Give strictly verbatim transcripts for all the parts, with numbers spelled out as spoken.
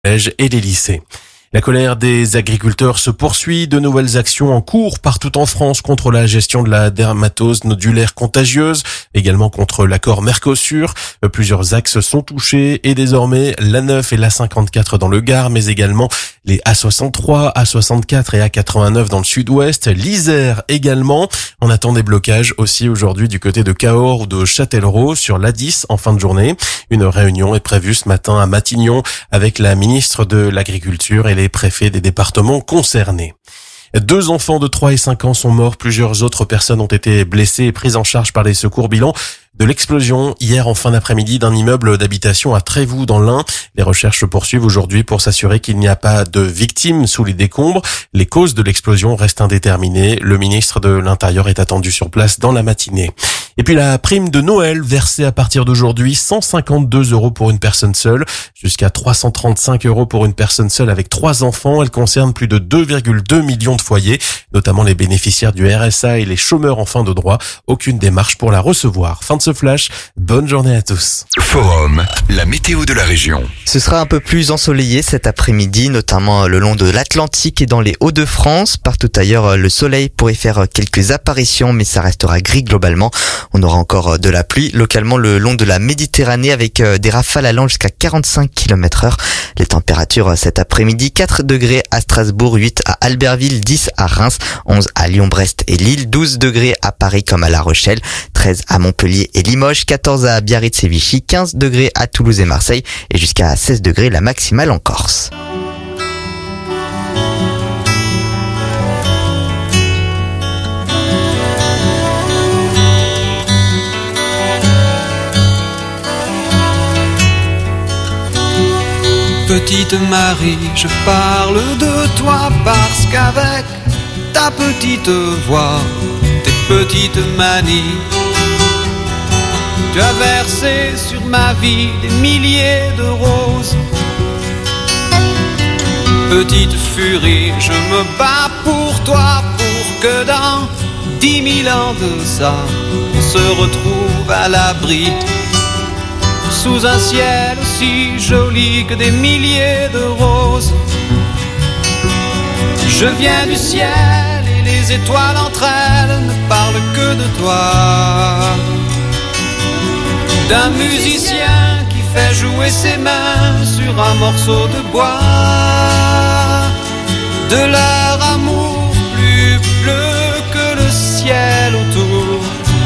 collèges et les lycées. La colère des agriculteurs se poursuit. De nouvelles actions en cours partout en France contre la gestion de la dermatose nodulaire contagieuse, également contre l'accord Mercosur. Plusieurs axes sont touchés et désormais l'A neuf et l'A cinquante-quatre dans le Gard, mais également les A soixante-trois, A soixante-quatre et A quatre-vingt-neuf dans le sud-ouest, l'Isère également. On attend des blocages aussi aujourd'hui du côté de Cahors ou de Châtellerault sur l'A dix en fin de journée. Une réunion est prévue ce matin à Matignon avec la ministre de l'Agriculture et les préfets des départements concernés. Deux enfants de trois et cinq ans sont morts, plusieurs autres personnes ont été blessées et prises en charge par les secours. Bilan de l'explosion hier en fin d'après-midi d'un immeuble d'habitation à Trévoux dans l'Ain. Les recherches se poursuivent aujourd'hui pour s'assurer qu'il n'y a pas de victimes sous les décombres. Les causes de l'explosion restent indéterminées. Le ministre de l'Intérieur est attendu sur place dans la matinée. Et puis la prime de Noël versée à partir d'aujourd'hui, cent cinquante-deux euros pour une personne seule, jusqu'à trois cent trente-cinq euros pour une personne seule avec trois enfants. Elle concerne plus de deux virgule deux millions de foyers, notamment les bénéficiaires du R S A et les chômeurs en fin de droit. Aucune démarche pour la recevoir. Fin de ce flash. Bonne journée à tous. Forum, la météo de la région. Ce sera un peu plus ensoleillé cet après-midi, notamment le long de l'Atlantique et dans les Hauts-de-France. Partout ailleurs, le soleil pourrait faire quelques apparitions, mais ça restera gris globalement. On aura encore de la pluie localement le long de la Méditerranée avec des rafales allant jusqu'à quarante-cinq kilomètres heure. Les températures cet après-midi, quatre degrés à Strasbourg, huit à Albertville, dix à Reims, onze à Lyon, Brest et Lille, douze degrés à Paris comme à La Rochelle, treize à Montpellier et Limoges, quatorze à Biarritz et Vichy, quinze degrés à Toulouse et Marseille et jusqu'à seize degrés la maximale en Corse. Petite Marie, je parle de toi parce qu'avec ta petite voix, tes petites manies, tu as versé sur ma vie des milliers de roses. Petite furie, je me bats pour toi, pour que dans dix mille ans de ça, on se retrouve à l'abri, sous un ciel aussi joli que des milliers de roses. Je viens du ciel et les étoiles entre elles ne parlent que de toi. D'un musicien qui fait jouer ses mains sur un morceau de bois, de leur amour plus bleu que le ciel autour.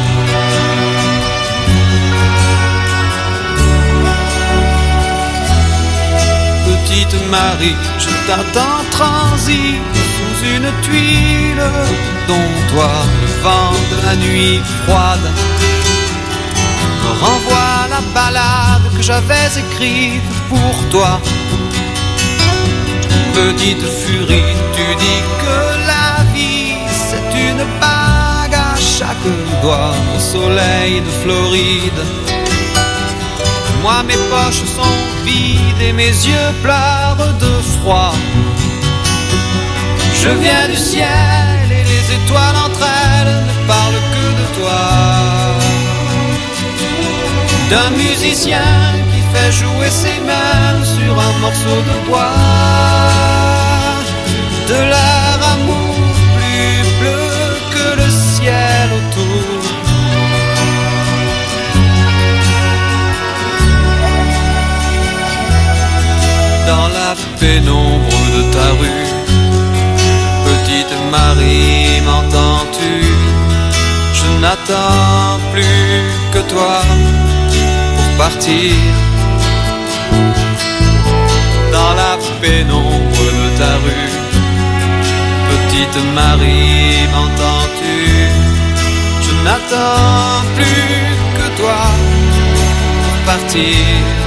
Petite Marie, je t'attends transi sous une tuile dont toi, le vent de la nuit froide me renvoie la ballade que j'avais écrite pour toi. Petite furie, tu dis que la vie c'est une bague à chaque doigt au soleil de Floride. Moi mes poches sont vides et mes yeux pleurent de froid. Je viens du ciel et les étoiles entre elles ne parlent que de toi. D'un musicien qui fait jouer ses mains sur un morceau de bois, de leur amour plus bleu que le ciel autour. Dans la pénombre de ta rue, petite Marie, m'entends-tu? Je n'attends plus que toi pour partir. Dans la pénombre de ta rue, petite Marie, m'entends-tu? Je n'attends plus que toi pour partir.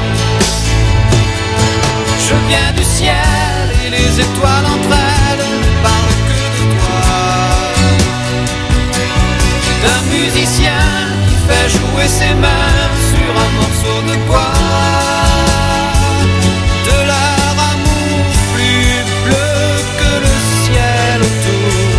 Je viens du ciel et les étoiles entre elles ne parlent que de toi. D'un musicien qui fait jouer ses mains sur un morceau de bois, de leur amour plus bleu que le ciel autour.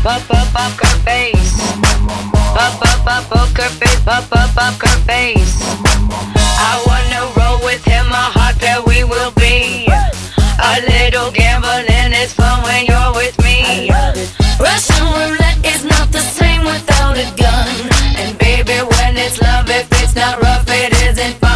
up, up, poker face. Up, up, up, poker face. Up, up, poker face. I wanna roll with him, a hot pair we will be. A little gambling is fun when you're with me. Russian roulette is not the same without a gun. And baby, when it's love, if it's not rough, it isn't fun.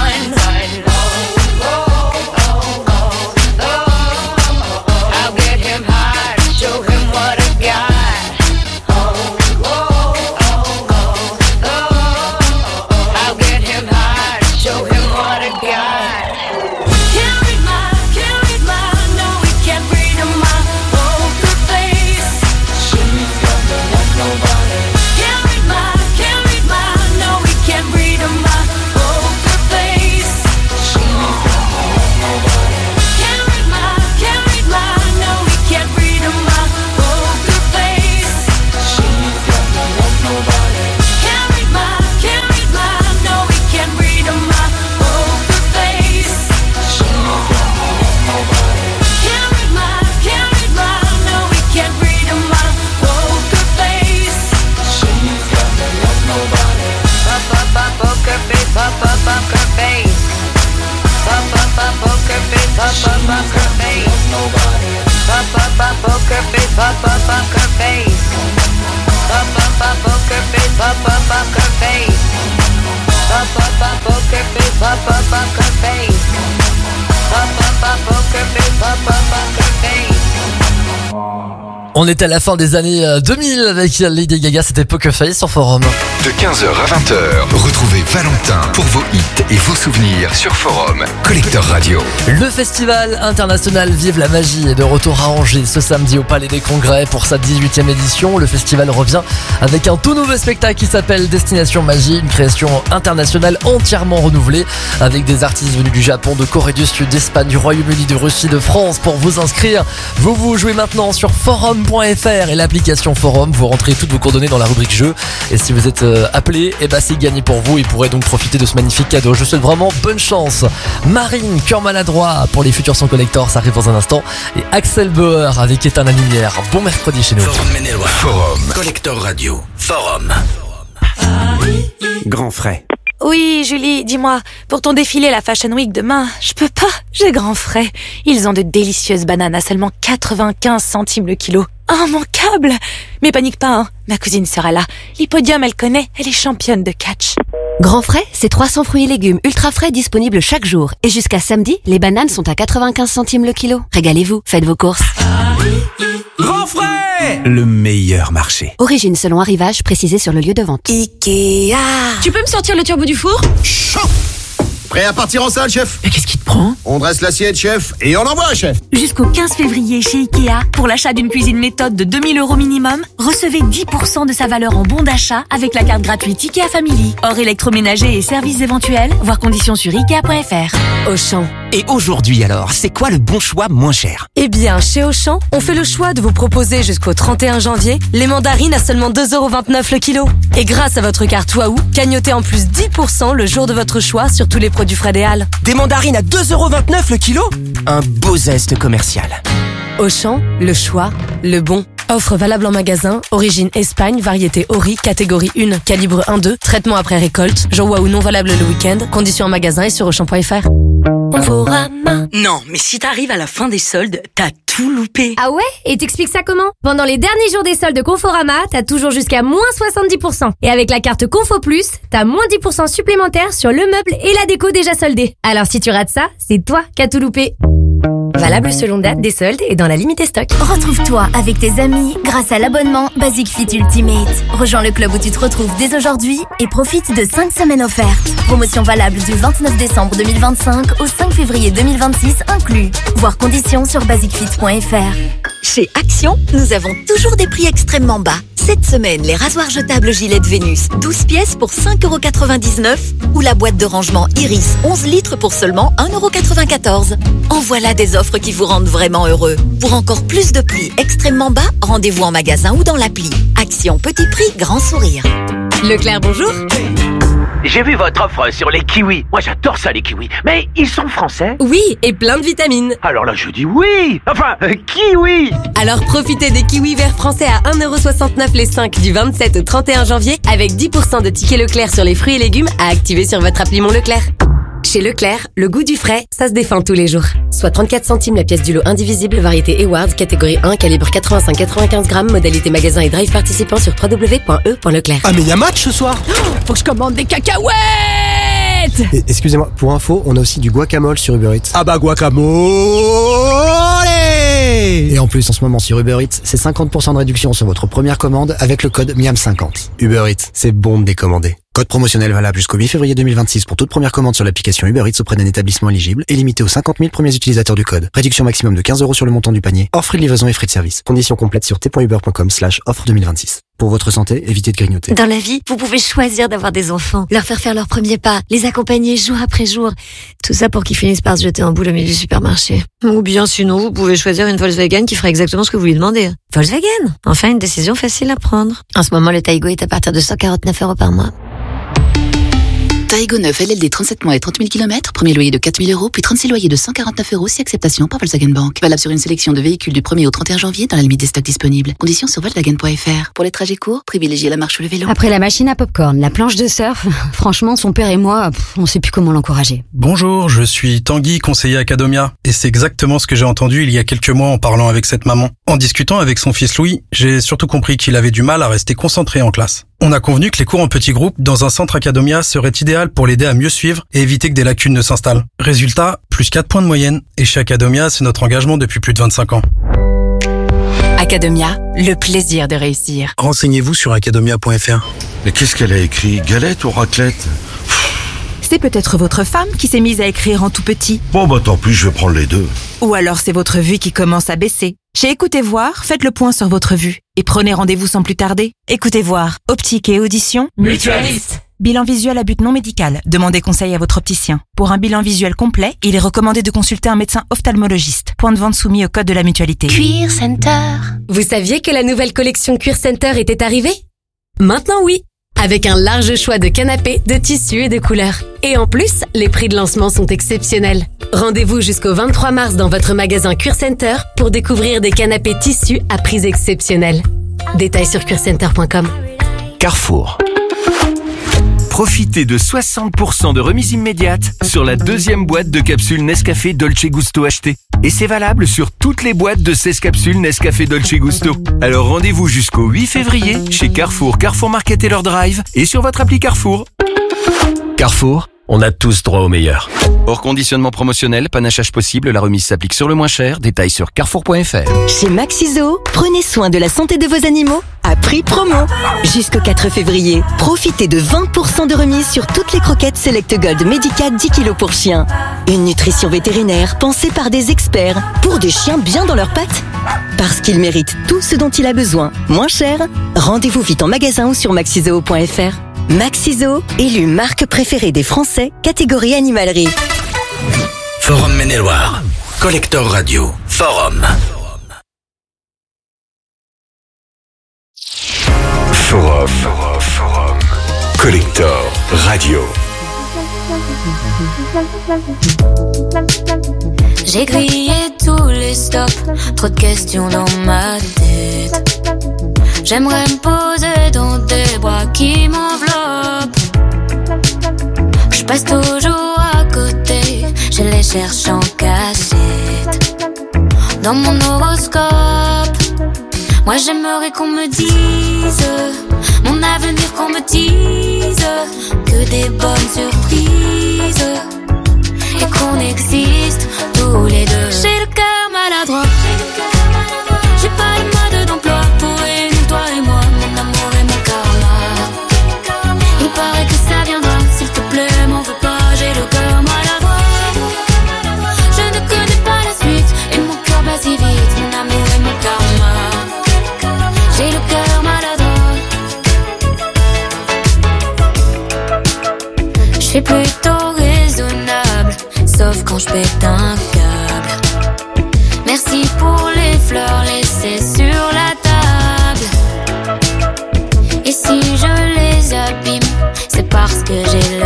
On est à la fin des années deux mille avec Lady Gaga, c'était Poker Face sur Forum. De quinze heures à vingt heures, retrouvez Valentin pour vos hits et vos souvenirs sur Forum, Collector Radio. Le festival international Vive la Magie est de retour à Angers ce samedi au Palais des Congrès pour sa dix-huitième édition. Le festival revient avec un tout nouveau spectacle qui s'appelle Destination Magie, une création internationale entièrement renouvelée avec des artistes venus du Japon, de Corée du Sud, d'Espagne, du Royaume-Uni, de Russie, de France. Pour vous inscrire, vous vous jouez maintenant sur forum point f r et l'application Forum. Vous rentrez toutes vos coordonnées dans la rubrique jeu et si vous êtes euh, appelé, et bah c'est gagné pour vous. Et pourrez donc profiter de ce magnifique cadeau. Je vous souhaite vraiment bonne chance. Marine, Cœur maladroit pour les futurs sons collectors, ça arrive dans un instant. Et Axel Bauer avec Éteindre la lumière. Bon mercredi chez nous. Forum Maine-et-Loire. Forum Collector Radio. Forum. Grand frais. Oui, Julie, dis-moi, pour ton défilé la Fashion Week demain, je peux pas, j'ai grand frais. Ils ont de délicieuses bananes à seulement quatre-vingt-quinze centimes le kilo. Immanquable! Mais panique pas, hein, ma cousine sera là. L'Hippodium, elle connaît, elle est championne de catch. Grand frais, c'est trois cents fruits et légumes ultra frais disponibles chaque jour. Et jusqu'à samedi, les bananes sont à quatre-vingt-quinze centimes le kilo. Régalez-vous, faites vos courses. Grand frais, le meilleur marché. Origine selon arrivage, précisé sur le lieu de vente. Ikea. Tu peux me sortir le turbo du four? Chaud! Prêt à partir en salle, chef? Mais qu'est-ce qui te prend? On dresse l'assiette, chef, et on envoie, chef. Jusqu'au quinze février chez Ikea, pour l'achat d'une cuisine méthode de deux mille euros minimum, recevez dix pour cent de sa valeur en bon d'achat avec la carte gratuite Ikea Family. Hors électroménager et services éventuels, voir conditions sur ikea point f r. Auchan. Et aujourd'hui alors, c'est quoi le bon choix moins cher? Eh bien, chez Auchan, on fait le choix de vous proposer jusqu'au trente et un janvier les mandarines à seulement deux euros vingt-neuf le kilo. Et grâce à votre carte Waouh, gagnotez en plus dix pour cent le jour de votre choix sur tous les produits frais des Halles. Des mandarines à deux euros vingt-neuf le kilo? Un beau zeste commercial. Auchan, le choix, le bon. Offre valable en magasin, origine Espagne, variété Ori, catégorie un, calibre un deux, traitement après récolte, jour Waouh non valable le week-end, conditions en magasin et sur auchan point f r. Conforama. Non, mais si t'arrives à la fin des soldes, t'as tout loupé. Ah ouais? Et t'expliques ça comment? Pendant les derniers jours des soldes de Conforama, t'as toujours jusqu'à moins soixante-dix pour cent. Et avec la carte Confo Plus, t'as moins dix pour cent supplémentaires sur le meuble et la déco déjà soldés. Alors si tu rates ça, c'est toi qui as tout loupé. Valable selon date des soldes et dans la limite des stocks. Retrouve-toi avec tes amis grâce à l'abonnement Basic Fit Ultimate. Rejoins le club où tu te retrouves dès aujourd'hui et profite de cinq semaines offertes. Promotion valable du vingt-neuf décembre deux mille vingt-cinq au cinq février deux mille vingt-six inclus. Voir conditions sur basic fit point f r. Chez Action, nous avons toujours des prix extrêmement bas. Cette semaine, les rasoirs jetables Gillette Vénus, douze pièces pour cinq euros quatre-vingt-dix-neuf ou la boîte de rangement Iris, onze litres pour seulement un euro quatre-vingt-quatorze. En voilà des offres qui vous rendent vraiment heureux. Pour encore plus de prix extrêmement bas, rendez-vous en magasin ou dans l'appli. Action, petit prix, grand sourire. Leclerc, bonjour. J'ai vu votre offre sur les kiwis. Moi, j'adore ça, les kiwis. Mais ils sont français? Oui, et plein de vitamines. Alors là, je dis oui. Enfin, euh, kiwi. Alors profitez des kiwis verts français à un euro soixante-neuf les cinq du vingt-sept au trente et un janvier avec dix pour cent de tickets Leclerc sur les fruits et légumes à activer sur votre appli Mon Leclerc. Chez Leclerc, le goût du frais, ça se défend tous les jours. Soit trente-quatre centimes la pièce du lot indivisible, variété Eward, catégorie un, calibre quatre-vingt-cinq à quatre-vingt-quinze grammes, modalité magasin et drive participant sur w w w point e point leclerc. Ah mais y a match ce soir. Oh, faut que je commande des cacahuètes. Et, excusez-moi, pour info, on a aussi du guacamole sur Uber Eats. Ah bah guacamole. Et en plus, en ce moment sur Uber Eats, c'est cinquante pour cent de réduction sur votre première commande avec le code miam cinquante. Uber Eats, c'est bon de décommander. Code promotionnel valable jusqu'au huit février deux mille vingt-six pour toute première commande sur l'application Uber Eats auprès d'un établissement éligible et limité aux cinquante mille premiers utilisateurs du code. Réduction maximum de quinze euros sur le montant du panier, hors frais de livraison et frais de service. Conditions complètes sur t point uber point com slash offre deux mille vingt-six. Pour votre santé, évitez de grignoter. Dans la vie, vous pouvez choisir d'avoir des enfants, leur faire faire leurs premiers pas, les accompagner jour après jour. Tout ça pour qu'ils finissent par se jeter en boule au milieu du supermarché. Ou bien sinon, vous pouvez choisir une Volkswagen qui fera exactement ce que vous lui demandez. Volkswagen, enfin une décision facile à prendre. En ce moment, le Taigo est à partir de cent quarante-neuf euros par mois. Taigo neuf L L D trente-sept mois et trente mille kilomètres, premier loyer de quatre mille euros, puis trente-six loyers de cent quarante-neuf euros si acceptation par Volkswagen Bank. Valable sur une sélection de véhicules du premier au trente et un janvier dans la limite des stocks disponibles. Conditions sur Volkswagen point f r. Pour les trajets courts, privilégiez la marche ou le vélo. Après la machine à popcorn, la planche de surf, franchement, son père et moi, pff, on sait plus comment l'encourager. Bonjour, je suis Tanguy, conseiller Academia, et c'est exactement ce que j'ai entendu il y a quelques mois en parlant avec cette maman. En discutant avec son fils Louis, j'ai surtout compris qu'il avait du mal à rester concentré en classe. On a convenu que les cours en petits groupes dans un centre Academia seraient idéal pour l'aider à mieux suivre et éviter que des lacunes ne s'installent. Résultat, plus quatre points de moyenne, et chez Academia, c'est notre engagement depuis plus de vingt-cinq ans. Academia, le plaisir de réussir. Renseignez-vous sur academia point f r. Mais qu'est-ce qu'elle a écrit? Galette ou raclette? C'est peut-être votre femme qui s'est mise à écrire en tout petit. Bon bah tant pis, je vais prendre les deux. Ou alors c'est votre vue qui commence à baisser. Chez Écoutez Voir, faites le point sur votre vue et prenez rendez-vous sans plus tarder. Écoutez Voir, optique et audition. Mutualiste. Bilan visuel à but non médical. Demandez conseil à votre opticien. Pour un bilan visuel complet, il est recommandé de consulter un médecin ophtalmologiste. Point de vente soumis au code de la mutualité. Cuir Center. Vous saviez que la nouvelle collection Cuir Center était arrivée? Maintenant oui. Avec un large choix de canapés, de tissus et de couleurs. Et en plus, les prix de lancement sont exceptionnels. Rendez-vous jusqu'au vingt-trois mars dans votre magasin Cuir Center pour découvrir des canapés tissus à prix exceptionnels. Détails sur cuir center point com. Carrefour. Profitez de soixante pour cent de remise immédiate sur la deuxième boîte de capsules Nescafé Dolce Gusto achetée. Et c'est valable sur toutes les boîtes de seize capsules Nescafé Dolce Gusto. Alors rendez-vous jusqu'au huit février chez Carrefour, Carrefour Market et leur drive et sur votre appli Carrefour. Carrefour, on a tous droit au meilleur. Hors conditionnement promotionnel, panachage possible, la remise s'applique sur le moins cher. Détails sur carrefour point f r. Chez Maxiso, prenez soin de la santé de vos animaux à prix promo. Jusqu'au quatre février, profitez de vingt pour cent de remise sur toutes les croquettes Select Gold Medica dix kilos pour chiens. Une nutrition vétérinaire pensée par des experts pour des chiens bien dans leurs pattes. Parce qu'il mérite tout ce dont il a besoin. Moins cher, rendez-vous vite en magasin ou sur maxiso point f r. Maxiso, élu marque préférée des Français, catégorie animalerie. Forum Maine-et-Loire. Collector Radio. Forum. Forum. Forum. Forum. Collector Radio. J'ai grillé tous les stops, trop de questions dans ma tête. J'aimerais me poser dans des bras qui m'enveloppent. Je passe toujours à côté, je les cherche en cachette. Dans mon horoscope, moi j'aimerais qu'on me dise mon avenir, qu'on me dise que des bonnes surprises et qu'on existe tous les deux. J'ai le cœur maladroit, j'ai pas le mode d'emploi pour réunir toi et moi, mon amour et mon karma. Il paraît que ça viendra, s'il te plaît, m'en veux pas, j'ai le cœur maladroit. Je ne connais pas la suite et mon cœur bat si vite, mon amour et mon karma. J'ai le cœur maladroit. Je suis plutôt raisonnable, sauf quand je pète un câble. Merci pour les fleurs laissées sur la table. Et si je les abîme, c'est parce que j'ai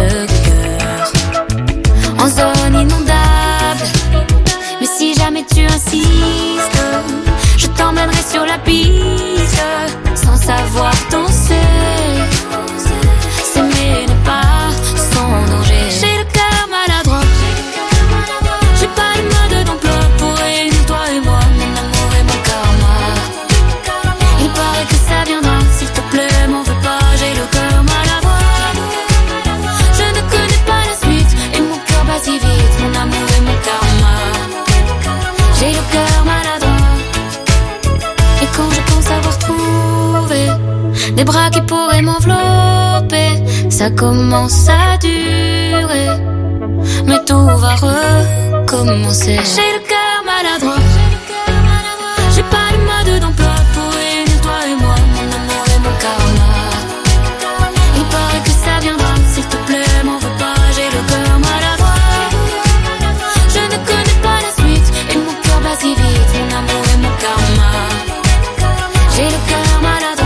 des bras qui pourraient m'envelopper. Ça commence à durer, mais tout va recommencer. J'ai le cœur maladroit, j'ai pas de mode d'emploi pour réunir toi et moi, mon amour et mon karma. Il paraît que ça viendra, s'il te plaît, m'en veux pas, j'ai le cœur maladroit. Je ne connais pas la suite, et mon cœur bat si vite, mon amour et mon karma. J'ai le cœur maladroit.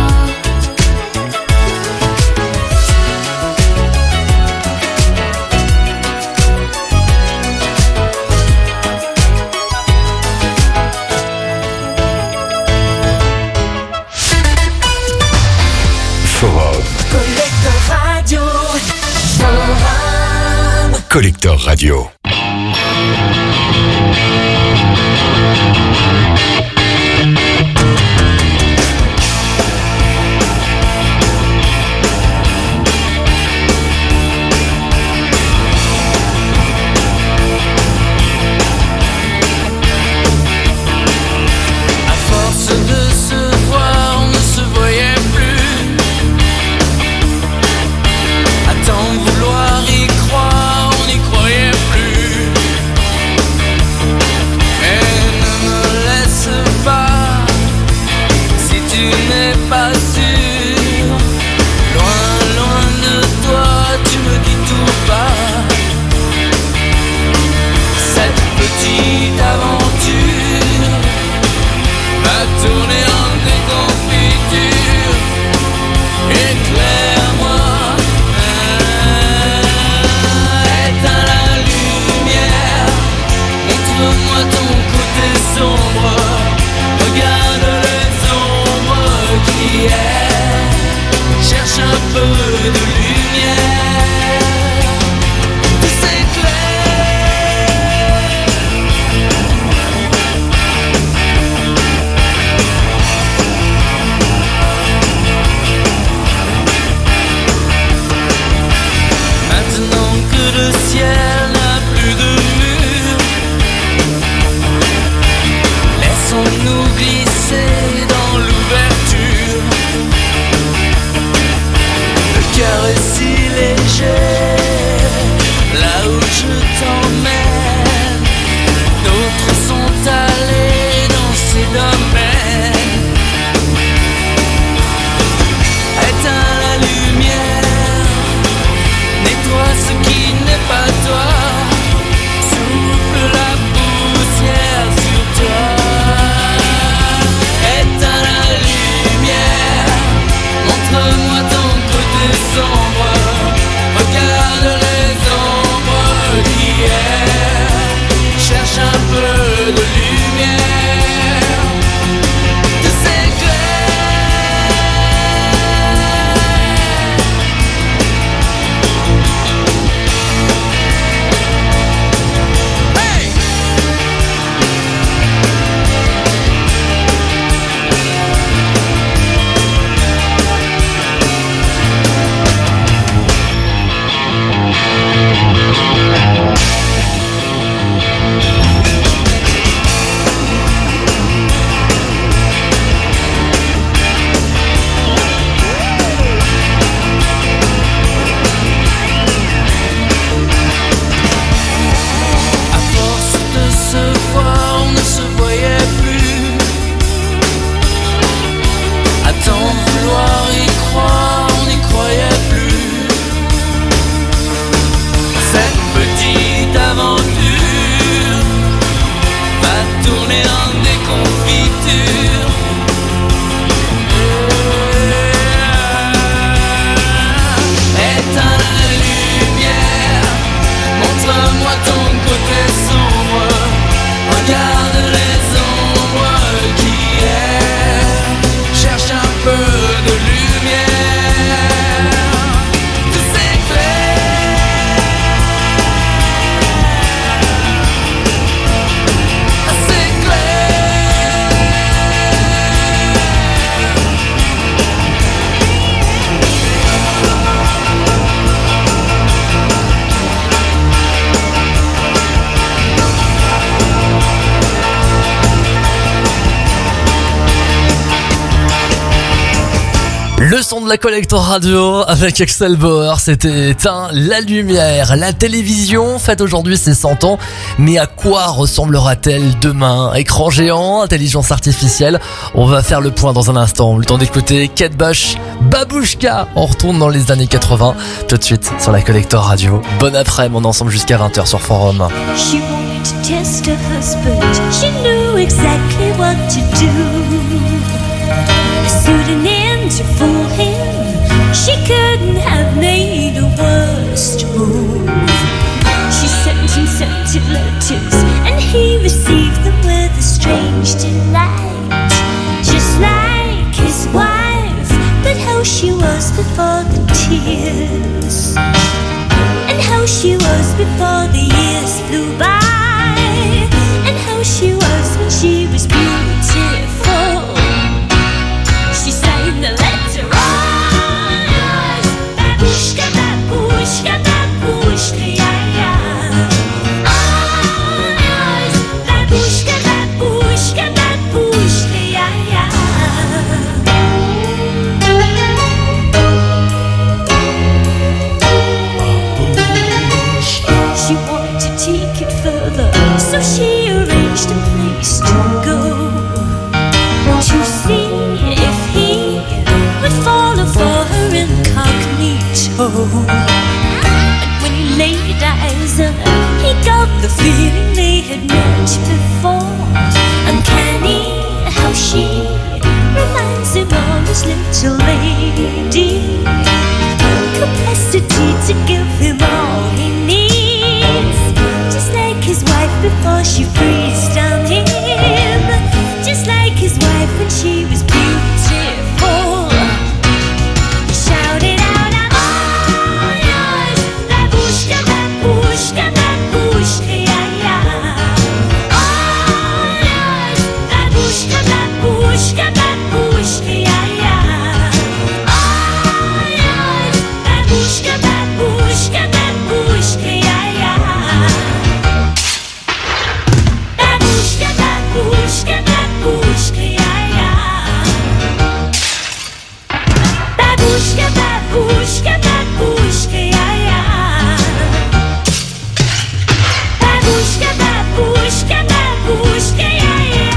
Collector Radio. Le son de la Collector Radio avec Axel Bauer, c'était éteint. La lumière, la télévision fête aujourd'hui ses cent ans, mais à quoi ressemblera-t-elle demain? Écran géant, intelligence artificielle, on va faire le point dans un instant. Le temps d'écouter Kate Bush, Babouchka, on retourne dans les années quatre-vingts, tout de suite sur la Collector Radio. Bon après-midi, on est ensemble jusqu'à vingt heures sur Forum. She wanted to test her husband, she knew exactly what to do. Suiting in to fool him, she couldn't have made a worse move. She sent him scented letters, and he received them with a strange delight. Just like his wife, but how she was before the tears, and how she was before the years flew by, and how she was when she was beautiful. She sang the letter on, babushka, babushka, babushka, yeah, yeah. On, babushka, babushka, babushka, yeah, yeah. She wanted to take it further, so she arranged a place to go, to see if he would follow for her incognito. But when he laid eyes on her, he got the feeling they had met before. Uncanny how she reminds him of his little lady, capacity to give him all he needs, just like his wife before she freezed on him, just like his wife when she was beautiful. Shout it out, I'm all yours, babushka, babushka, babushka, yeah, yeah. All yours, babushka, babushka, babushka, yeah, yeah. All yours, babushka, babushka, babushka, yeah, yeah. Babushka, babushka, babushka, yeah, yeah. Babushka, babushka, babushka, yeah, yeah. Babushka, babushka, babushka, yeah, yeah.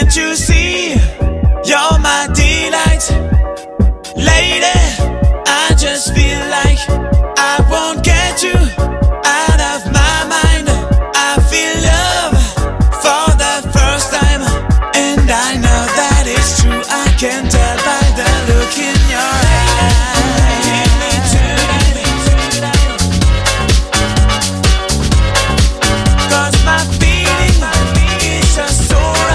Can't you see? You're my delight. Lady, I just feel like I won't get you out of my mind. I feel love for the first time, and I know that it's true. I can tell by the look in your eye. Give me tonight, 'cause my feeling is just so right.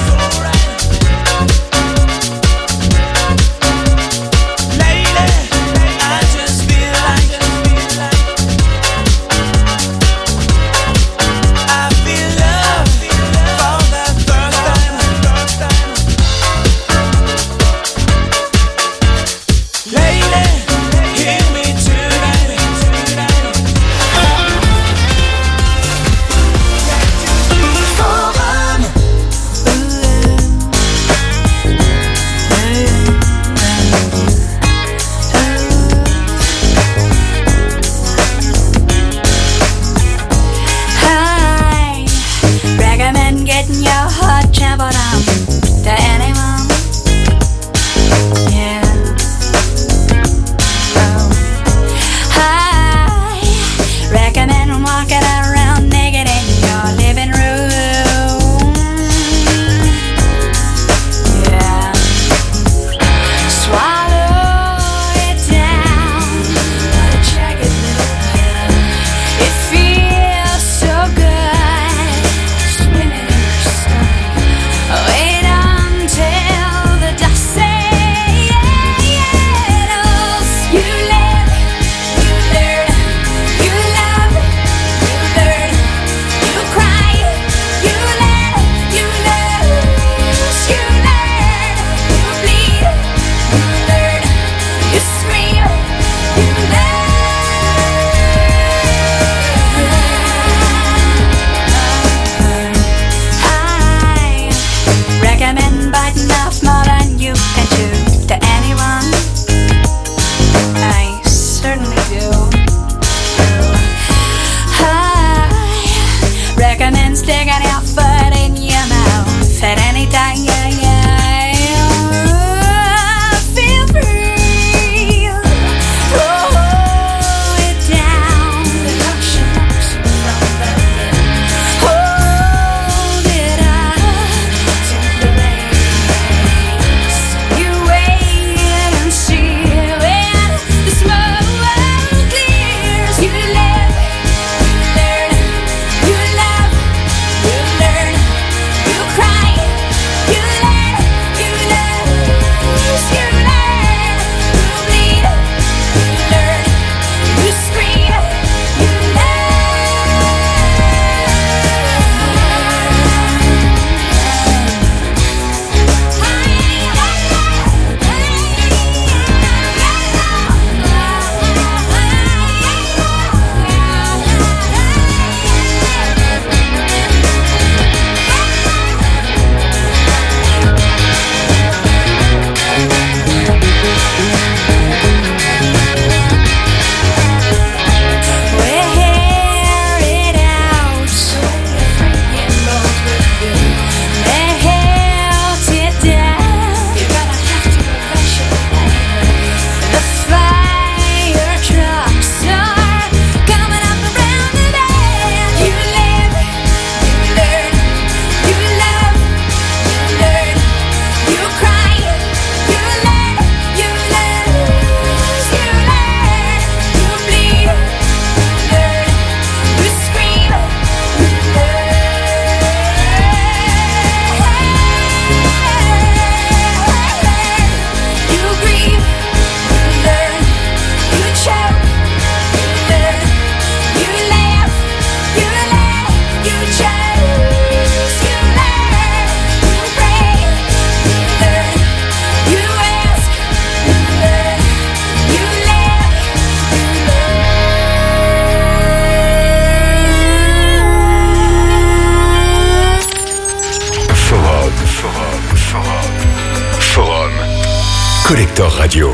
Collector Radio.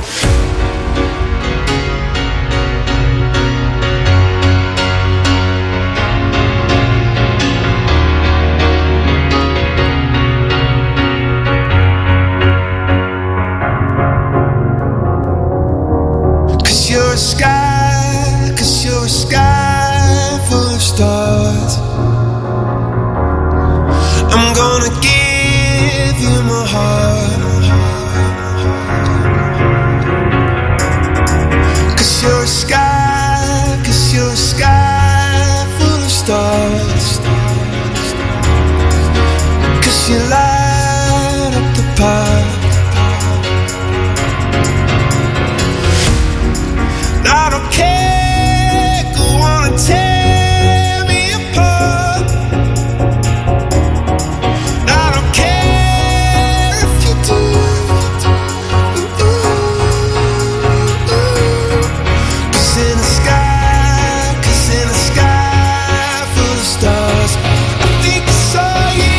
'cause you light up the park. I don't care, go on and tear me apart. I don't care if you do. Cause in the sky, cause in the sky full of stars, I think I saw you.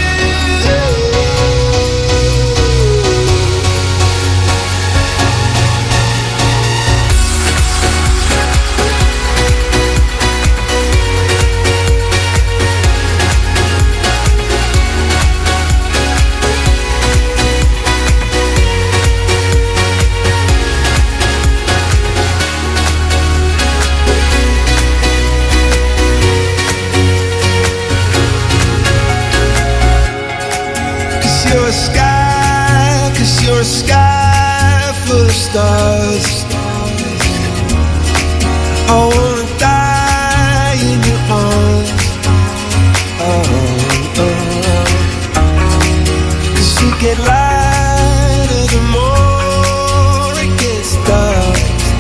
Cause you're a sky, cause you're a sky full of stars. I wanna die in your arms. Oh, oh. Cause you get lighter the more it gets dark.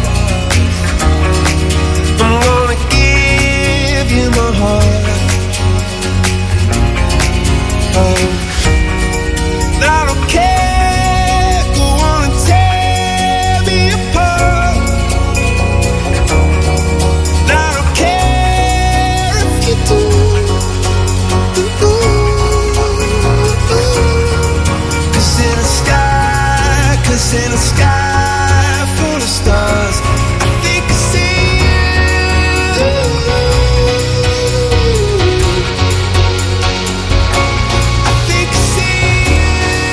I'm gonna give you my heart. Oh. I don't care, go on and tear me apart. I don't care if you do. Cause in the sky, cause in the sky full of stars, I think I see you. I think I see you.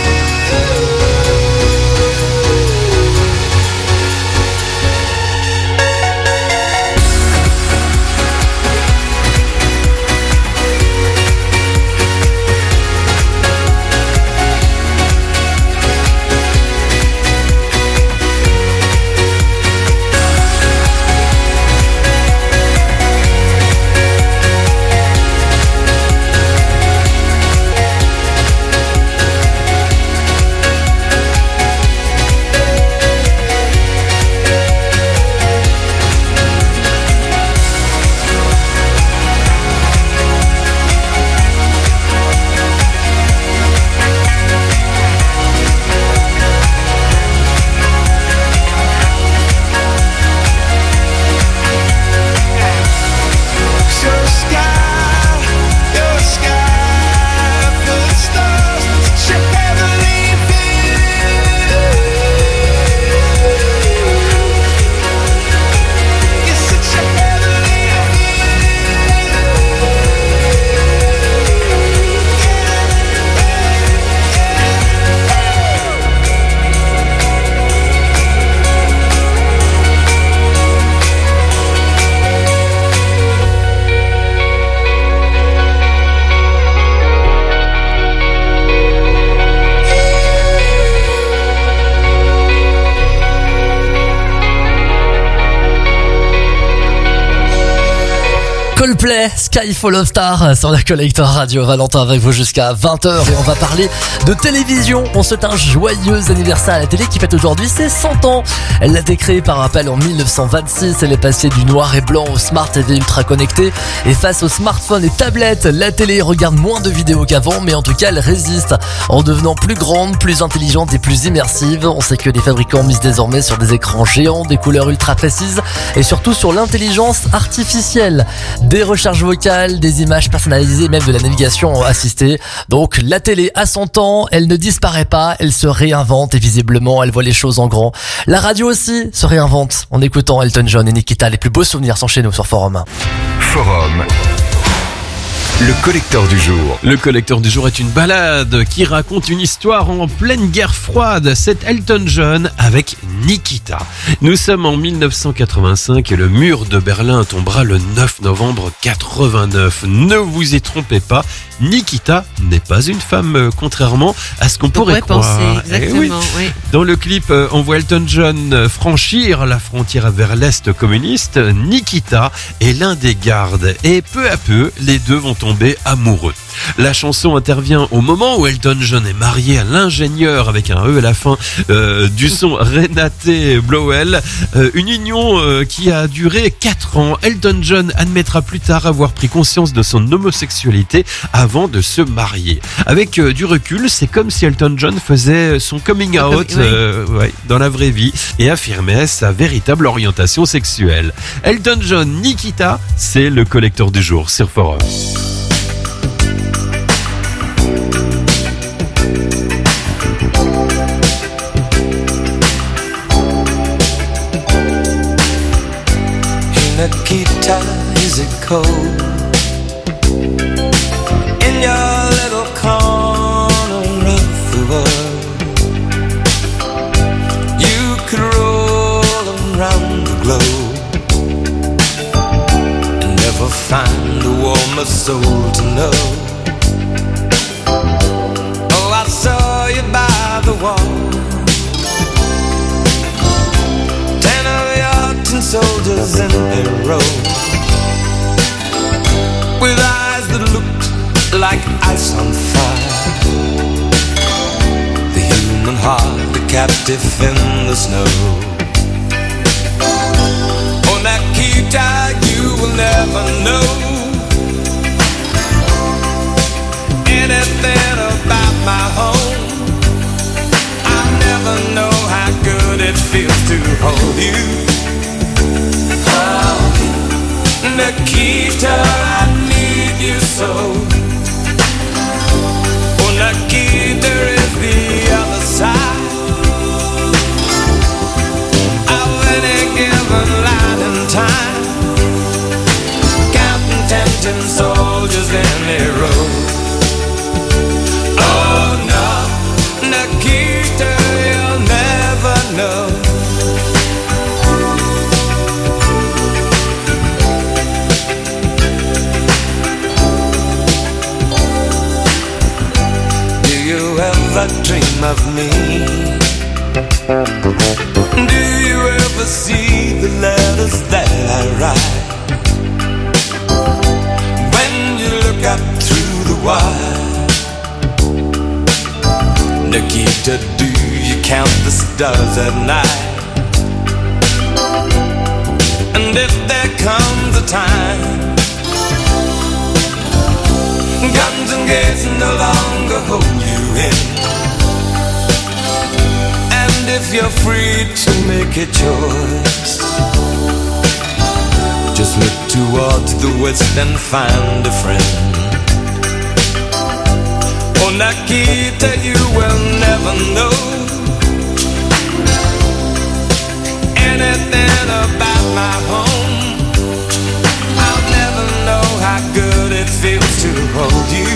You're a sky, you're a sky full of stars, such a heavenly view. You're such a heavenly Coldplay, Sky Full of Stars sur la Collector Radio. Valentin avec vous jusqu'à vingt heures et on va parler de télévision. On souhaite un joyeux anniversaire à la télé qui fête aujourd'hui ses cent ans. Elle l'a été créée par rappel en mille neuf cent vingt-six. Elle est passée du noir et blanc au Smart T V ultra connecté. Et face aux smartphones et tablettes, la télé regarde moins de vidéos qu'avant, mais en tout cas elle résiste en devenant plus grande, plus intelligente et plus immersive. On sait que les fabricants misent désormais sur des écrans géants, des couleurs ultra précises et surtout sur l'intelligence artificielle. Des recharges vocales, des images personnalisées, même de la navigation assistée. Donc la télé a cent ans, elle ne disparaît pas, elle se réinvente et visiblement elle voit les choses en grand. La radio aussi se réinvente en écoutant Elton John et Nikita. Les plus beaux souvenirs sont chez nous sur Forum. Forum. Le collecteur du jour. Le collecteur du jour est une balade qui raconte une histoire en pleine guerre froide. C'est Elton John avec Nikita. Nous sommes en mille neuf cent quatre-vingt-cinq et le mur de Berlin tombera le neuf novembre quatre-vingt-neuf. Ne vous y trompez pas, Nikita n'est pas une femme, contrairement à ce qu'on pourrait, pourrait croire. Penser, exactement, eh oui. oui. Dans le clip, on voit Elton John franchir la frontière vers l'Est communiste. Nikita est l'un des gardes et peu à peu, les deux vont tomber amoureux. La chanson intervient au moment où Elton John est marié à l'ingénieur avec un E à la fin euh, du son Renate Blowell, euh, une union euh, qui a duré quatre ans. Elton John admettra plus tard avoir pris conscience de son homosexualité avant de se marier. Avec euh, du recul, c'est comme si Elton John faisait son coming out euh, ouais, dans la vraie vie et affirmait sa véritable orientation sexuelle. Elton John, Nikita, c'est le collecteur du jour sur Forum. Nikita, is it cold in your little corner of the world? You could roll around the globe and never find a warmer soul to know. Oh, I saw you by the wall, ten of your tin soldiers in a row, with eyes that looked like ice on fire, the human heart a captive in the snow. Oh, Nikita, you will never know anything about my home. I never know how good it feels to hold you. Nikita, I need you so. Oh, Nikita is the other side of any given line in time, counting ten tin soldiers in a row. Oh no, Nikita, you'll never know. Dream of me? Do you ever see the letters that I write? When you look up through the wire, Nikita, do you count the stars at night? And if there comes a time guns and gates no longer hold you in, and if you're free to make a choice, just look towards the west and find a friend. Oh, Nikita, you will never know anything about my home. I'll never know how good it feels to hold you.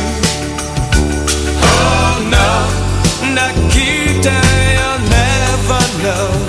Oh no, Nikita, you'll never know.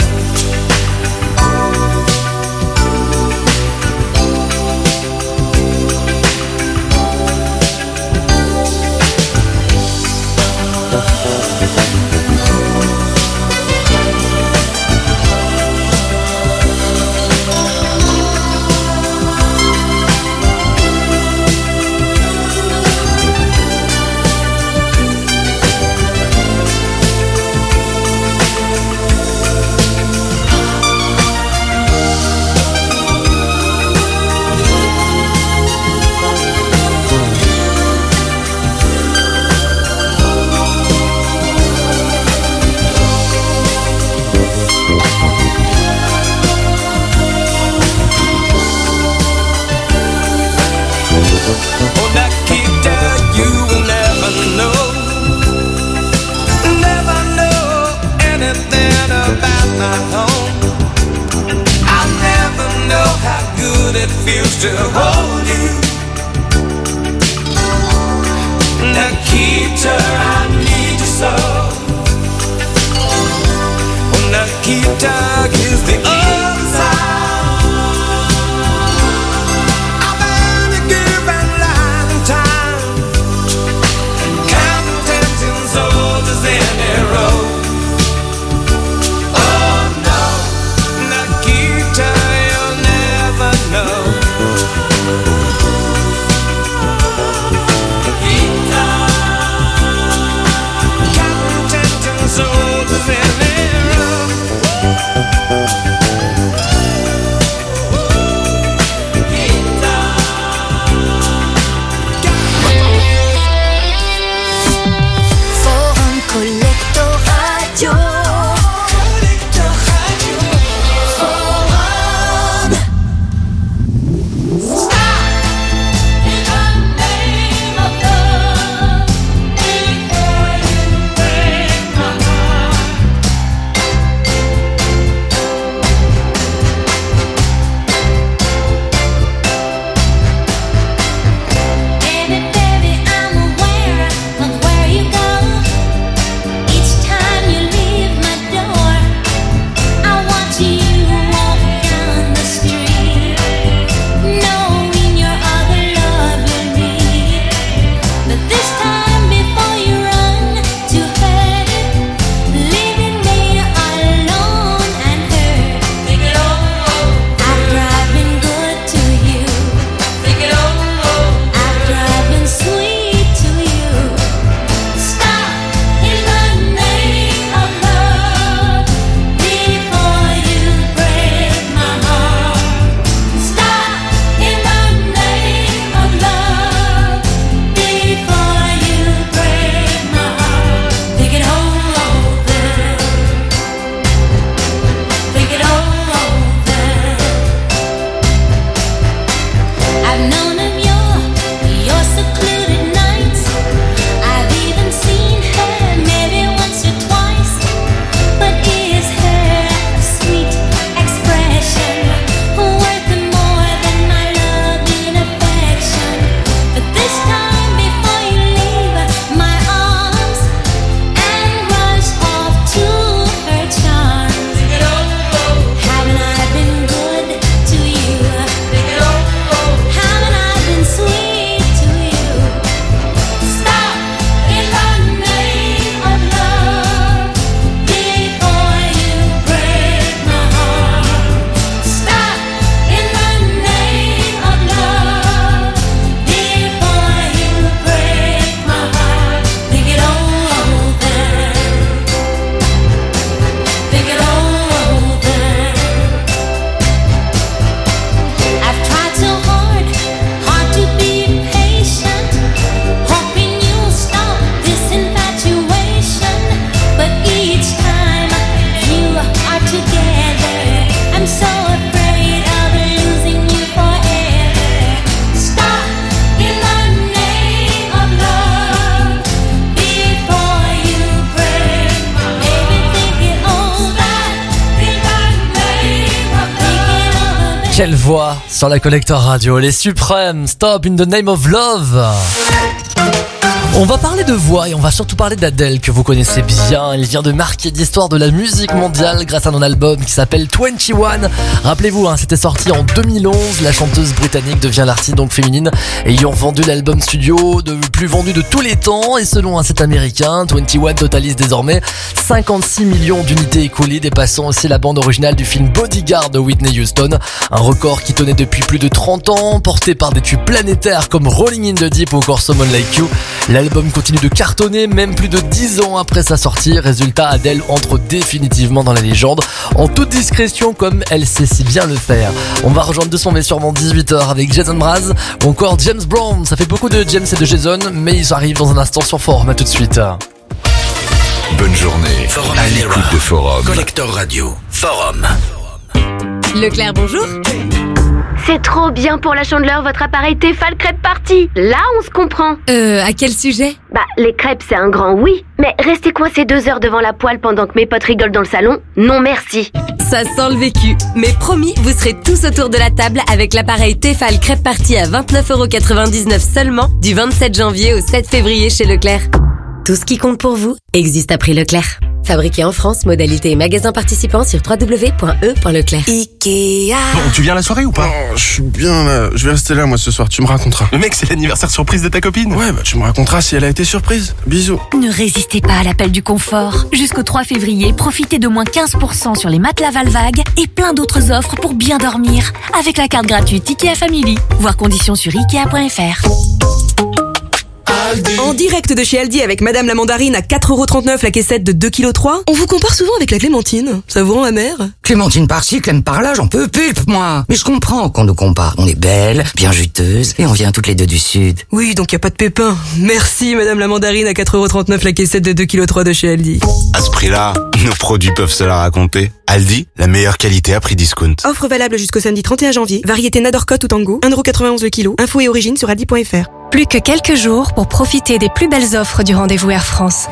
It feels to hold you. Nikita, I need you so. Oh, Nikita is the other side of any given line in time, counting ten tin soldiers in a row. Oh no, Nikita, you'll never know. Quelle voix sur la Collector Radio, les suprêmes, Stop in the Name of Love. On va parler de voix et on va surtout parler d'Adèle que vous connaissez bien. Elle vient de marquer l'histoire de la musique mondiale grâce à un album qui s'appelle vingt et un. Rappelez-vous, hein, c'était sorti en deux mille onze. La chanteuse britannique devient l'artiste donc féminine ayant vendu l'album studio de le plus vendu de tous les temps. Et selon un site américain, vingt et un totalise désormais cinquante-six millions d'unités écoulées, dépassant aussi la bande originale du film Bodyguard de Whitney Houston. Un record qui tenait depuis plus de trente ans, porté par des tubes planétaires comme Rolling in the Deep ou encore Someone Like You. L'album continue de cartonner même plus de dix ans après sa sortie. Résultat, Adèle entre définitivement dans la légende, en toute discrétion comme elle sait si bien le faire. On va rejoindre de son mais sûrement dix-huit heures avec Jason Mraz ou encore James Brown. Ça fait beaucoup de James et de Jason, mais ils arrivent dans un instant sur Forum. À tout de suite. Bonne journée Forum à l'écoute de Forum. Collector Radio. Forum. Leclerc, bonjour. C'est trop bien pour la Chandeleur, votre appareil Tefal Crêpe Party. Là, on se comprend. Euh, à quel sujet? Bah, les crêpes, c'est un grand oui. Mais rester coincé deux heures devant la poêle pendant que mes potes rigolent dans le salon, non merci. Ça sent le vécu. Mais promis, vous serez tous autour de la table avec l'appareil Tefal Crêpe Party à vingt-neuf euros quatre-vingt-dix-neuf seulement du vingt-sept janvier au sept février chez Leclerc. Tout ce qui compte pour vous existe à prix Leclerc. Fabriqué en France, modalité et magasin participant sur w w w point e point leclerc. Ikea. Bon, tu viens à la soirée ou pas? Oh, je suis bien là. Je vais rester là moi ce soir, tu me raconteras. Le mec, c'est l'anniversaire surprise de ta copine. Ouais, bah tu me raconteras si elle a été surprise. Bisous. Ne résistez pas à l'appel du confort. Jusqu'au trois février, profitez de moins quinze pour cent sur les matelas Valvague et plein d'autres offres pour bien dormir. Avec la carte gratuite Ikea Family. Voir conditions sur ikea point f r. En direct de chez Aldi avec Madame la Mandarine à quatre euros trente-neuf la caissette de deux virgule trois kilos. On vous compare souvent avec la Clémentine. Ça vous rend amère? Clémentine par-ci, Clem par-là, j'en peux pulpe, moi. Mais je comprends qu'on nous compare. On est belle, bien juteuse, et on vient toutes les deux du Sud. Oui, donc y a pas de pépin. Merci Madame la Mandarine à quatre euros trente-neuf la caissette de deux virgule trois kilos de chez Aldi. À ce prix-là, nos produits peuvent se la raconter. Aldi, la meilleure qualité à prix discount. Offre valable jusqu'au samedi trente et un janvier. Variété Nadorcote ou Tango, un euro quatre-vingt-onze le kilo. Info et origine sur aldi point f r. Plus que quelques jours pour profiter des plus belles offres du rendez-vous Air France.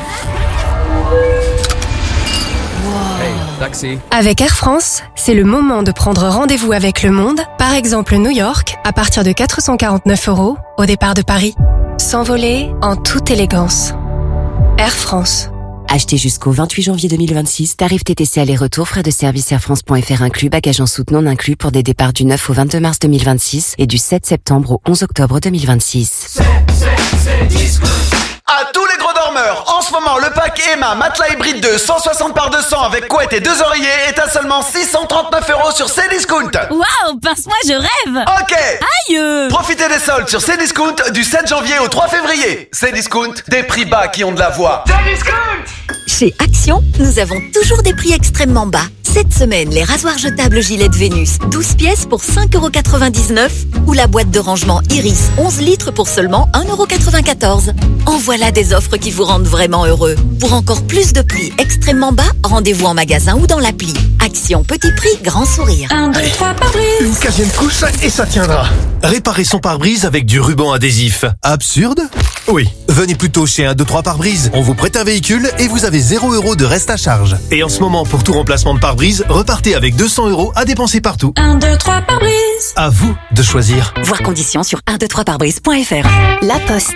Taxi. Avec Air France, c'est le moment de prendre rendez-vous avec le monde. Par exemple, New York, à partir de quatre cent quarante-neuf euros au départ de Paris. S'envoler en toute élégance. Air France. Achetez jusqu'au vingt-huit janvier deux mille vingt-six, tarif T T C aller-retour, frais de service air france point f r inclus, bagages en soute non inclus pour des départs du neuf au vingt-deux mars deux mille vingt-six et du sept septembre au onze octobre deux mille vingt-six. C'est, c'est, c'est disco. À tous les gros dormeurs, en ce moment le pack Emma Matelas Hybride deux cent soixante par deux cents avec couette et deux oreillers est à seulement six cent trente-neuf euros sur Cdiscount. Waouh, passe-moi, je rêve. Ok. Aïe. Profitez des soldes sur Cdiscount du sept janvier au trois février. Cdiscount, des prix bas qui ont de la voix. Cdiscount. Chez Action, nous avons toujours des prix extrêmement bas. Cette semaine, les rasoirs jetables Gillette Vénus, douze pièces pour cinq euros quatre-vingt-dix-neuf ou la boîte de rangement Iris, onze litres pour seulement un euro quatre-vingt-quatorze. En voilà des offres qui vous rendent vraiment heureux. Pour encore plus de prix extrêmement bas, rendez-vous en magasin ou dans l'appli. Action, petit prix, grand sourire. un, deux, trois, pare-brise. Une quinzième couche et ça tiendra. Réparer son pare-brise avec du ruban adhésif. Absurde? Oui. Venez plutôt chez un, deux, trois pare-brise. On vous prête un véhicule et vous avez zéro euro de reste à charge. Et en ce moment, pour tout remplacement de pare-brise, repartez avec deux cents euros à dépenser partout. un, deux, trois, pare-brise. À vous de choisir. Voir conditions sur un deux trois pare-brise point f r. La Poste.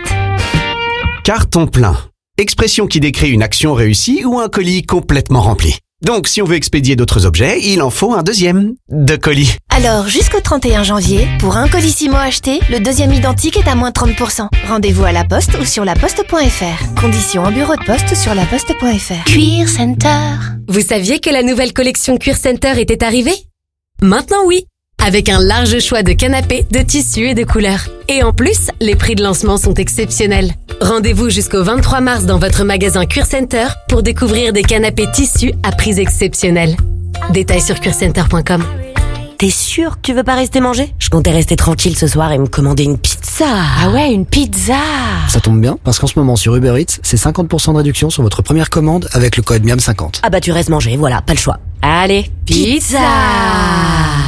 Carton plein. Expression qui décrit une action réussie ou un colis complètement rempli. Donc, si on veut expédier d'autres objets, il en faut un deuxième de colis. Alors, jusqu'au trente et un janvier, pour un Colissimo acheté, le deuxième identique est à moins trente pour cent. Rendez-vous à la Poste ou sur laposte point f r. Conditions en bureau de poste sur laposte point f r. Cuir Center. Vous saviez que la nouvelle collection Cuir Center était arrivée? Maintenant oui, avec un large choix de canapés, de tissus et de couleurs. Et en plus, les prix de lancement sont exceptionnels. Rendez-vous jusqu'au vingt-trois mars dans votre magasin Cuir Center pour découvrir des canapés tissus à prix exceptionnels. Détails sur cuir center point com. T'es sûr que tu veux pas rester manger? Je comptais rester tranquille ce soir et me commander une pizza. Ah ouais, une pizza. Ça tombe bien, parce qu'en ce moment sur Uber Eats, c'est cinquante pour cent de réduction sur votre première commande avec le code miam cinquante. Ah bah tu restes manger, voilà, pas le choix. Allez, pizza, pizza.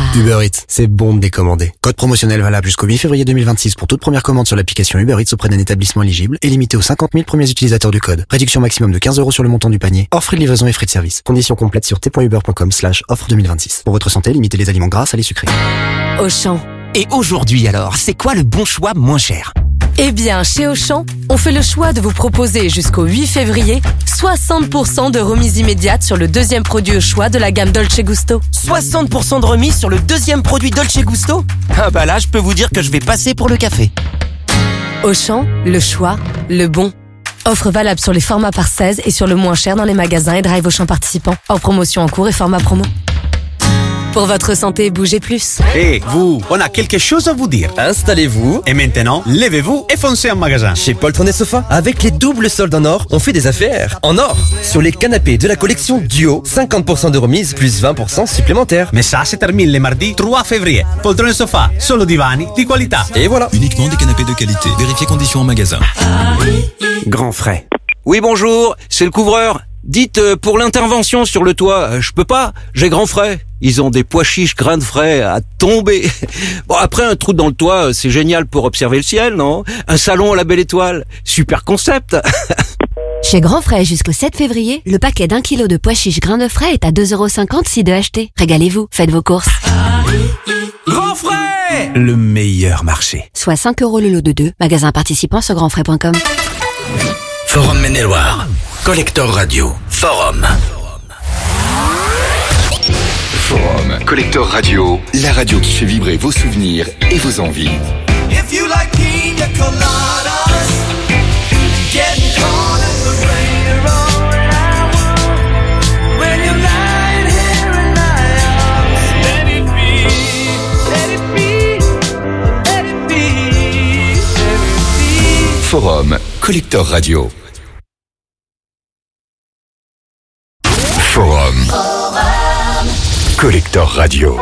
Uber Eats, c'est bon de décommander. Code promotionnel valable jusqu'au huit février deux mille vingt-six pour toute première commande sur l'application Uber Eats auprès d'un établissement éligible et limité aux cinquante mille premiers utilisateurs du code. Réduction maximum de quinze euros sur le montant du panier, hors frais de livraison et frais de service. Conditions complètes sur t.uber.com slash offre deux mille vingt-six. Pour votre santé, limitez les aliments gras, salés, sucrés. Auchan. Et aujourd'hui alors, c'est quoi le bon choix moins cher ? Eh bien, chez Auchan, on fait le choix de vous proposer jusqu'au huit février soixante pour cent de remise immédiate sur le deuxième produit au choix de la gamme Dolce Gusto. soixante pour cent de remise sur le deuxième produit Dolce Gusto ? Ah bah là, je peux vous dire que je vais passer pour le café. Auchan, le choix, le bon. Offre valable sur les formats par seize et sur le moins cher dans les magasins et drive Auchan participants. Hors promotion en cours et format promo. Pour votre santé, bougez plus. Hé, hey, vous, on a quelque chose à vous dire. Installez-vous. Et maintenant, levez-vous et foncez en magasin. Chez Poltron et Sofa, avec les doubles soldes en or, on fait des affaires en or. Sur les canapés de la collection Duo, cinquante pour cent de remise plus vingt pour cent supplémentaires. Mais ça, se termine le mardi trois février. Poltron et Sofa, solo divani di qualità. Et voilà. Uniquement des canapés de qualité. Vérifiez conditions en magasin. Grand frais. Oui, bonjour, c'est le couvreur. Dites, euh, pour l'intervention sur le toit, euh, je peux pas, j'ai grand frais. Ils ont des pois chiches grains de frais à tomber. Bon, après, un trou dans le toit, euh, c'est génial pour observer le ciel, non ? Un salon à la belle étoile, super concept. Chez Grand Frais, jusqu'au sept février, le paquet d'un kilo de pois chiches grains de frais est à deux euros cinquante si deux achetés. Régalez-vous, faites vos courses. Grand Frais ! Le meilleur marché. Soit cinq euros le lot de deux. Magasin participant sur grand frais point com. Forum Maine-et-Loire. Collector Radio. Forum. Forum. Collector Radio. La radio qui fait vibrer vos souvenirs et vos envies. If you like pina coladas, getting caught in the rain around when you're lying here in my arms, let it be, let it be, let it be, let it be. Forum. Collector Radio. Forum. Collector Radio.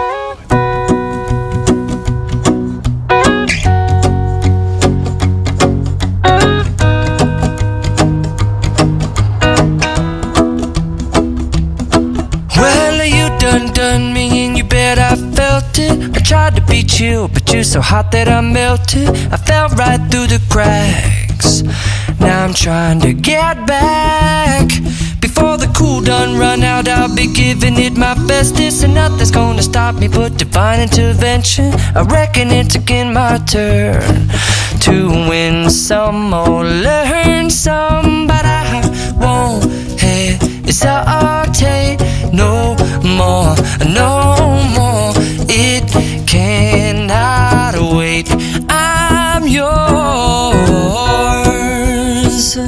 Well, you done done me and you bet I felt it. I tried to beat you, but you're so hot that I melted. I fell right through the cracks. Now I'm trying to get back. Before the cool done run out, I'll be giving it my bestest, and nothing's gonna stop me but divine intervention. I reckon it's again my turn to win some or learn some, but I won't hesitate no more, no more. It cannot wait. I'm yours.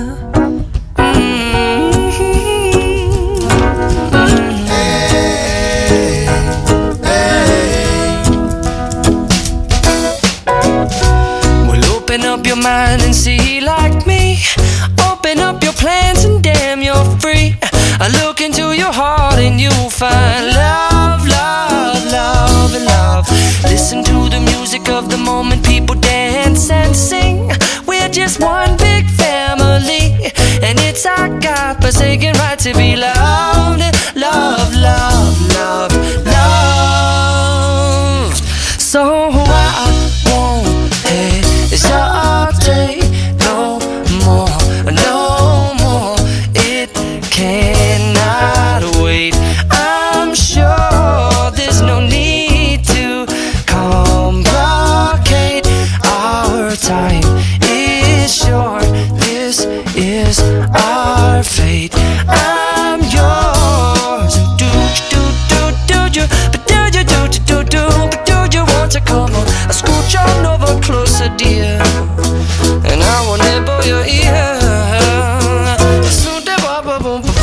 Open up your mind and see like me. Open up your plans and damn, you're free. I look into your heart and you'll find love, love, love, and love. Listen to the music of the moment, people dance and sing. We're just one big family, and it's our God-forsaken right to be loved. Love, love, love, love. So I won't hesitate no more, no more. It cannot wait. I'm sure there's no need to complicate. Our time is short. This is our fate. I'm yours. Do do do do you? But do you do do do? But do you want to come on? I scooch on over closer, dear, and I will nibble your ear. Soon they boom boom boom boom.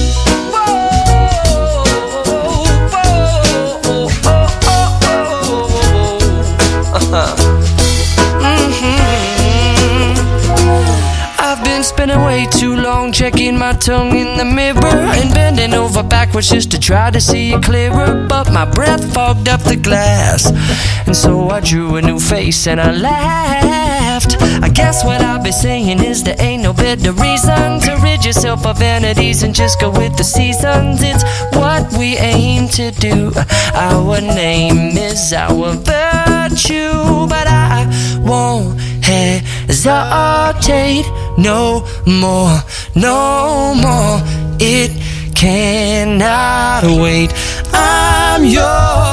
I've been spending way too long checking my tongue in the mirror and bending over backwards just to try to see it clearer, but my breath fogged up the glass, and so I drew a new face and I laughed. I guess what I'll be saying is there ain't no better reason to reach rid yourself of vanities and just go with the seasons. It's what we aim to do. Our name is our virtue, but I won't hesitate no more, no more. It cannot wait. I'm yours.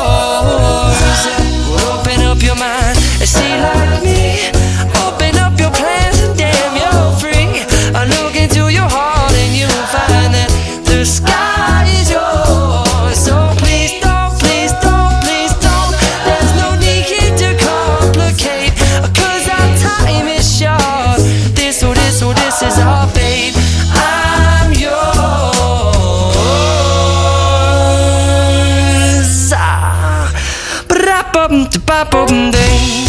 Open up your mind and see like me. Open up your plans and damn, you're free. I look into your heart and you'll find that the sky is yours. So please don't, please don't, please don't. There's no need to complicate, 'cause our time is short. This or this or this is our fate. I'm yours. Ah, ba-da-bum, da-ba-bum, ding.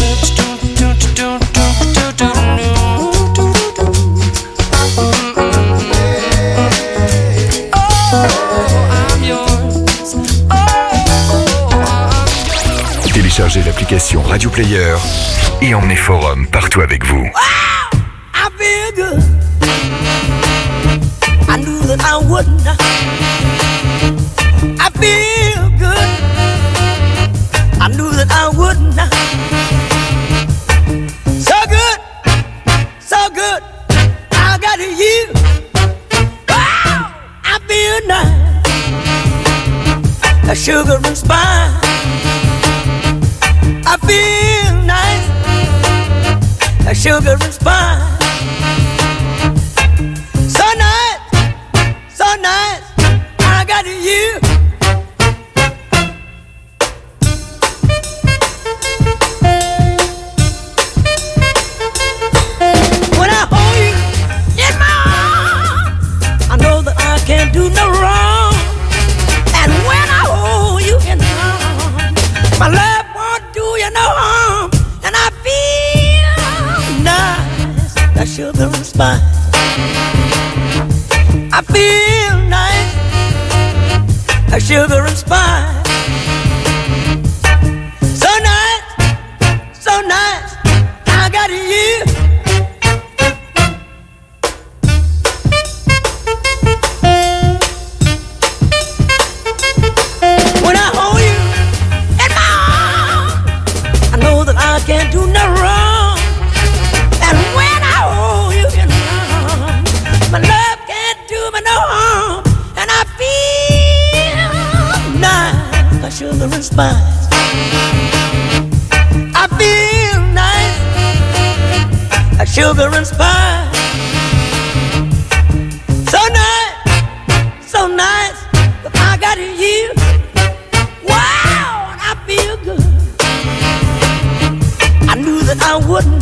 Téléchargez l'application Radio Player et emmenez Forum partout avec vous. I feel good. I knew that I wouldn't. I feel good. I knew that I wouldn't. So good, so good. I got you. Wow, I feel nice. A sugar and spice. I feel nice. A sugar and spice. So nice, so nice, I got you. When I hold you in my arms, I know that I can't do no wrong. And when I hold you in my arms, my love won't do you no harm. And I feel nice, that sugar and spice. I feel nice, a sugar and spice. So nice, so nice, I got you. When I hold you in my arms, I know that I can't do no wrong. And when I hold you in my arms, my love can't do me no harm. And I feel nice, like sugar and spice. I feel nice, like sugar and spice. So nice, so nice, but I got you. Wow, and I feel good. I knew that I wouldn't.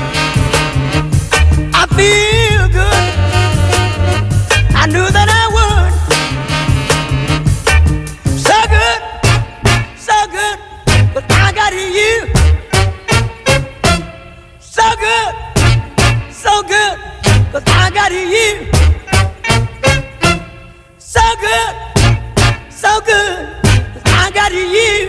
I feel good. I knew that I would. So good, so good, but I got you. So good, so good, but I got you. So good, so good, but I got you.